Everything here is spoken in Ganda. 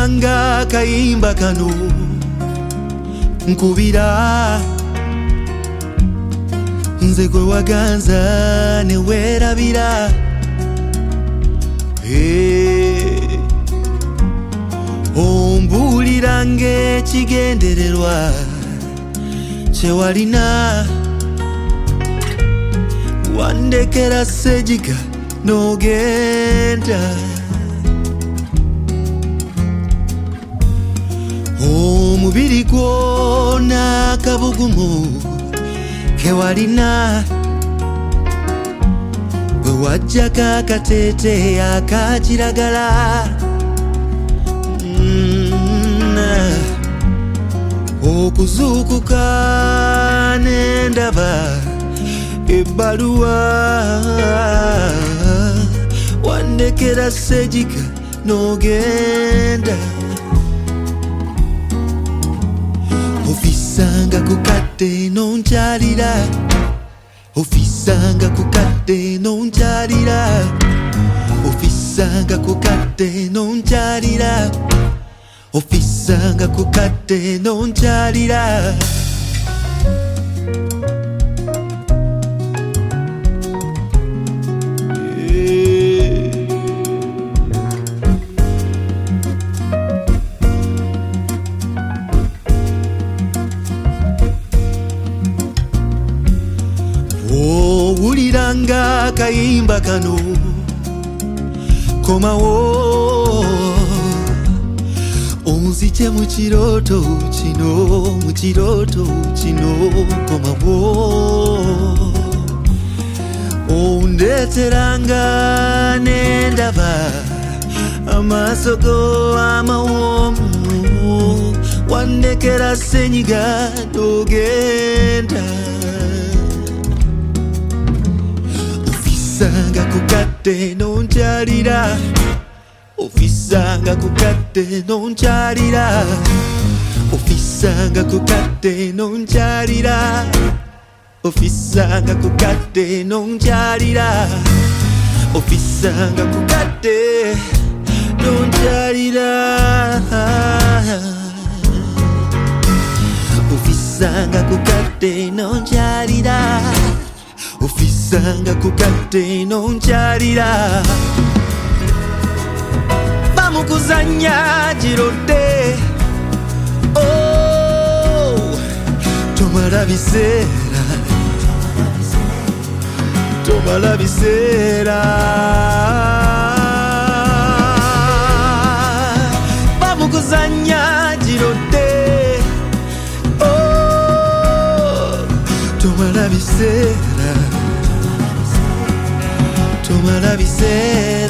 owuliranga kayimba kano nkubira nze gwe waganza ne weerabira ombuuliranga ekigendererwa kyewalina wandekera sejiga n'ogenda omubiri gwona kabugumu kewalina bwe wajjako akateete akakiragala okuzuukuka n'endaba ebbaluwa wandekera sejiga n'ogenda ofisanga ku kadde n'onkyalira ofisanga ku kadde n'onkyalira ofisanga ku kadde n'onkyalira ofisanga ku kadde n'onkyalira owuliranga kayimba kano komawo onzije mu kirooto kino komawo ondeeteranga n'endaba amaaso go amawoomu wandekera senyiga n'ogenda ofisanga ku kadde n'onkyalira ofisanga ku kadde n'onkyalira ofisanga ku kadde n'onkyalira ofisanga ku kadde n'onkyalira ofisanga ku kadde n'onkyalira ofisanga ku kadde n'onkyalira ofisanga ku kadde n'onkyalira bamukuzanya girodde tomala biseera tomala biseera bamukuzanya girodde tomala biseera tomala biseera